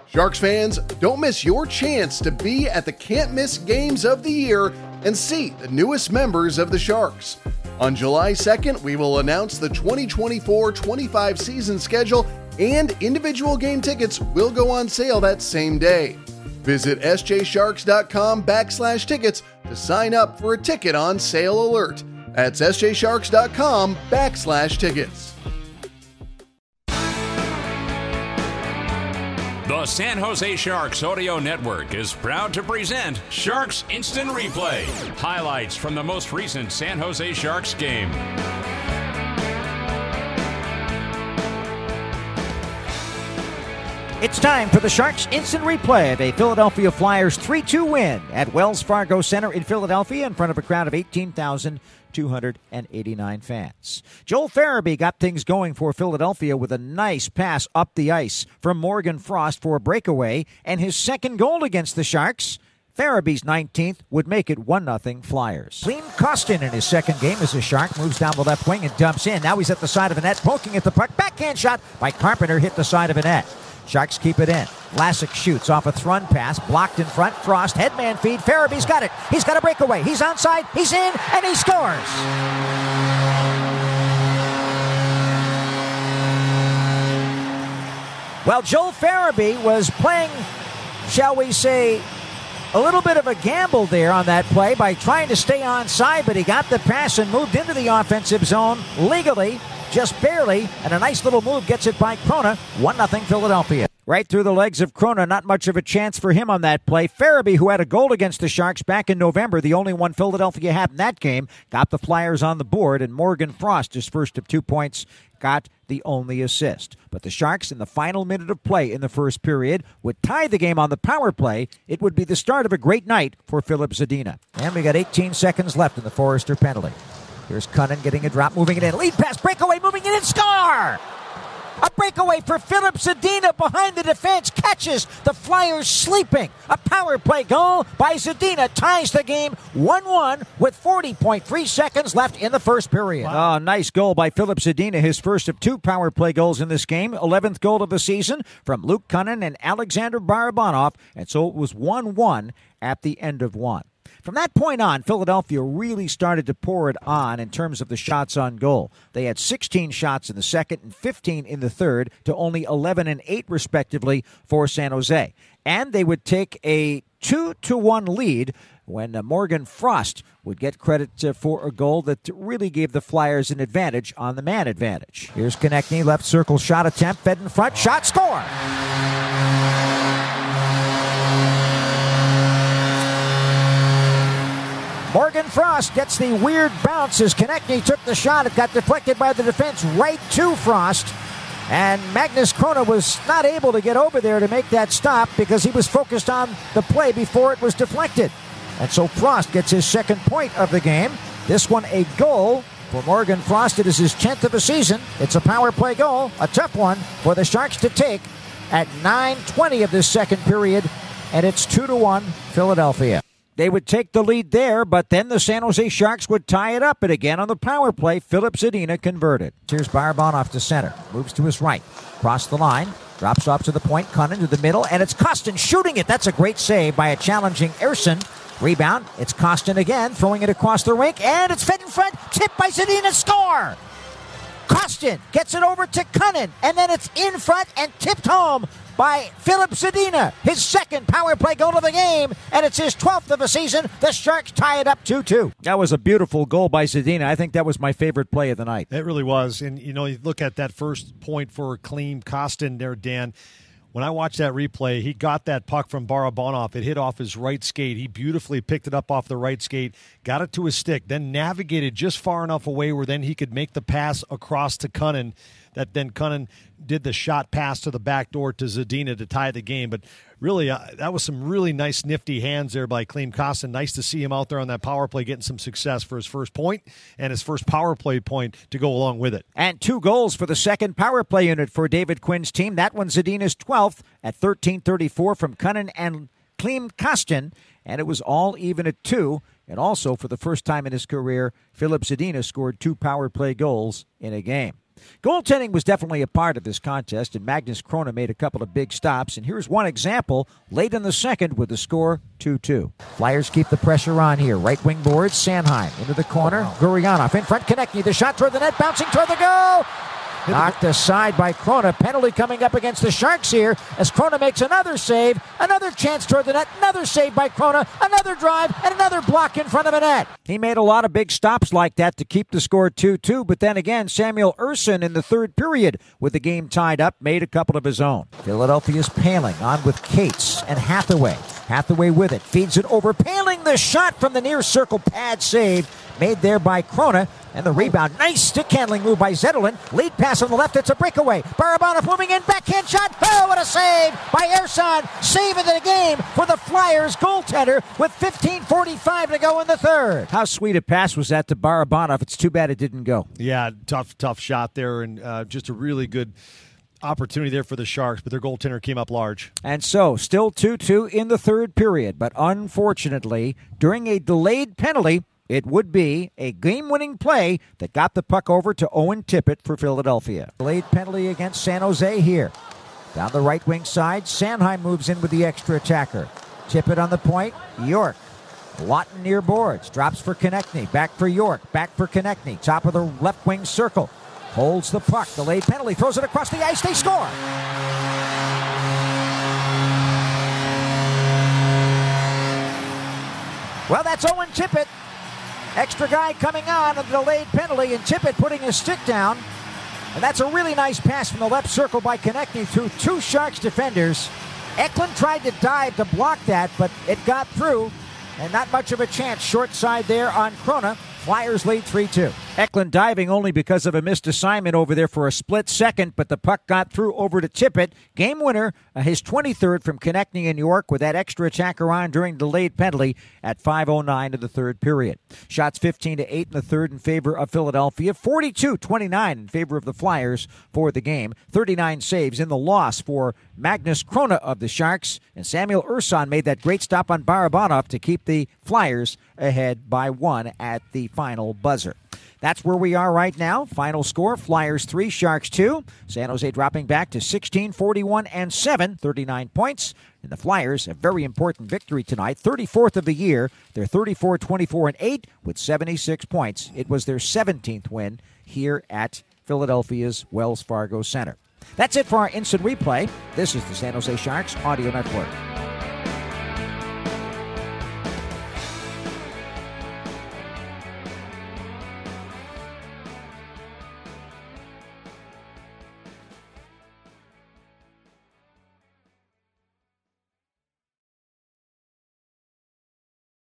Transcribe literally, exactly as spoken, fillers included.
Sharks fans, don't miss your chance to be at the can't-miss games of the year and see the newest members of the Sharks. On July second, we will announce the twenty twenty-four twenty-five season schedule, and individual game tickets will go on sale that same day. Visit sjsharks.com backslash tickets to sign up for a ticket on sale alert. That's sjsharks.com backslash tickets. The San Jose Sharks Audio Network is proud to present Sharks Instant Replay. Highlights from the most recent San Jose Sharks game. It's time for the Sharks Instant Replay of a Philadelphia Flyers three two win at Wells Fargo Center in Philadelphia in front of a crowd of eighteen thousand two hundred eighty-nine fans. Joel Farabee got things going for Philadelphia with a nice pass up the ice from Morgan Frost for a breakaway, and his second goal against the Sharks. Farabee's nineteenth would make it one nothing Flyers. Klim Kostin in his second game as a Shark moves down the left wing and dumps in. Now he's at the side of the net, poking at the puck. Backhand shot by Carpenter hit the side of the net. Sharks keep it in. Vlasic shoots off a Thrun pass, blocked in front. Frost, headman feed. Farabee's got it. He's got a breakaway. He's onside. He's in, and he scores. Well, Joel Farabee was playing, shall we say, a little bit of a gamble there on that play by trying to stay onside, but he got the pass and moved into the offensive zone legally. Just barely, and a nice little move gets it by Krona. one nothing Philadelphia. Right through the legs of Krona, not much of a chance for him on that play. Farabee, who had a goal against the Sharks back in November, the only one Philadelphia had in that game, got the Flyers on the board, and Morgan Frost, his first of two points, got the only assist. But the Sharks, in the final minute of play in the first period, would tie the game on the power play. It would be the start of a great night for Filip Zadina. And we got eighteen seconds left in the Forrester penalty. Here's Cunnin getting a drop, moving it in. Lead pass, breakaway, moving it in, score! A breakaway for Filip Zadina behind the defense, catches the Flyers sleeping. A power play goal by Zadina ties the game one one with forty point three seconds left in the first period. Wow. Oh, nice goal by Filip Zadina, his first of two power play goals in this game. eleventh goal of the season from Luke Cunnin and Alexander Barabanov, and so it was one one at the end of one. From that point on, Philadelphia really started to pour it on in terms of the shots on goal. They had sixteen shots in the second and fifteen in the third to only eleven and eight, respectively, for San Jose. And they would take a two to one lead when uh, Morgan Frost would get credit uh, for a goal that really gave the Flyers an advantage on the man advantage. Here's Konechny, left circle shot attempt, fed in front, shot, score! Morgan Frost gets the weird bounce as Konechny took the shot. It got deflected by the defense right to Frost. And Magnus Krona was not able to get over there to make that stop because he was focused on the play before it was deflected. And so Frost gets his second point of the game. This one a goal for Morgan Frost. It is his tenth of the season. It's a power play goal, a tough one for the Sharks to take at nine twenty of this second period. And it's two to one Philadelphia. They would take the lead there, but then the San Jose Sharks would tie it up. And again on the power play, Filip Zadina converted. Here's Barabanov to center. Moves to his right. Cross the line. Drops off to the point. Cunnin to the middle. And it's Kostin shooting it. That's a great save by a challenging Ersson. Rebound. It's Kostin again. Throwing it across the rink. And it's fed in front. Tipped by Zadina. Score! Kostin gets it over to Cunnin. And then it's in front and tipped home by Filip Zadina, his second power play goal of the game, and it's his twelfth of the season. The Sharks tie it up two two. That was a beautiful goal by Zadina. I think that was my favorite play of the night. It really was. And, you know, you look at that first point for Klim Kostin there, Dan. When I watched that replay, he got that puck from Barabanov. It hit off his right skate. He beautifully picked it up off the right skate, got it to his stick, then navigated just far enough away where then he could make the pass across to Cunnin. That then Cunnin did the shot pass to the back door to Zadina to tie the game. But really, uh, that was some really nice, nifty hands there by Klim Kostin. Nice to see him out there on that power play getting some success for his first point and his first power play point to go along with it. And two goals for the second power play unit for David Quinn's team. That one Zadina's twelfth at thirteen thirty-four from Cunnin and Klim Kostin. And it was all even at two. And also, for the first time in his career, Filip Zadina scored two power play goals in a game. Goaltending was definitely a part of this contest, and Magnus Krone made a couple of big stops. And here's one example late in the second with the score two two. Flyers keep the pressure on here. Right wing boards, Sanheim into the corner. Gurianov in front, Konechny. The shot toward the net, bouncing toward the goal. Knocked aside by Krone. Penalty coming up against the Sharks here as Krone makes another save. Another chance toward the net. Another save by Krone. Another drive and another block in front of a net. He made a lot of big stops like that to keep the score two two. But then again, Samuel Ersson in the third period with the game tied up made a couple of his own. Philadelphia's Paling on with Cates and Hathaway. Hathaway with it. Feeds it over. Paling the shot from the near circle pad save. Made there by Krone. And the rebound. Nice stick handling move by Zetterlund. Lead pass on the left. It's a breakaway. Barabanov moving in. Backhand shot. Oh, what a save by Ersson. Saving the game for the Flyers goaltender with fifteen forty-five to go in the third. How sweet a pass was that to Barabanov? It's too bad it didn't go. Yeah, tough, tough shot there, and uh, just a really good opportunity there for the Sharks, but their goaltender came up large. And so, still two two in the third period, but unfortunately, during a delayed penalty, it would be a game-winning play that got the puck over to Owen Tippett for Philadelphia. Delayed penalty against San Jose here. Down the right wing side, Sanheim moves in with the extra attacker. Tippett on the point, York. Lawton near boards, drops for Konechny, back for York, back for Konechny, top of the left wing circle. Holds the puck, delayed penalty, throws it across the ice, they score! Well, that's Owen Tippett. Extra guy coming on, a delayed penalty, and Tippett putting his stick down. And that's a really nice pass from the left circle by Konechny through two Sharks defenders. Eklund tried to dive to block that, but it got through. And not much of a chance short side there on Krone. Flyers lead three two. Eklund diving only because of a missed assignment over there for a split second, but the puck got through over to Tippett. Game winner, uh, his twenty-third from Konechny in New York with that extra attacker on during delayed penalty at five oh nine of the third period. Shots fifteen to eight in the third in favor of Philadelphia, forty-two twenty-nine in favor of the Flyers for the game. thirty-nine saves in the loss for Magnus Krone of the Sharks, and Samuel Ersson made that great stop on Barabanov to keep the Flyers ahead by one at the final buzzer. That's where we are right now. Final score, Flyers three, Sharks two. San Jose dropping back to sixteen, forty-one, and seven, thirty-nine points. And the Flyers, a very important victory tonight, thirty-fourth of the year. They're thirty-four, twenty-four, and eight with seventy-six points. It was their seventeenth win here at Philadelphia's Wells Fargo Center. That's it for our instant replay. This is the San Jose Sharks Audio Network.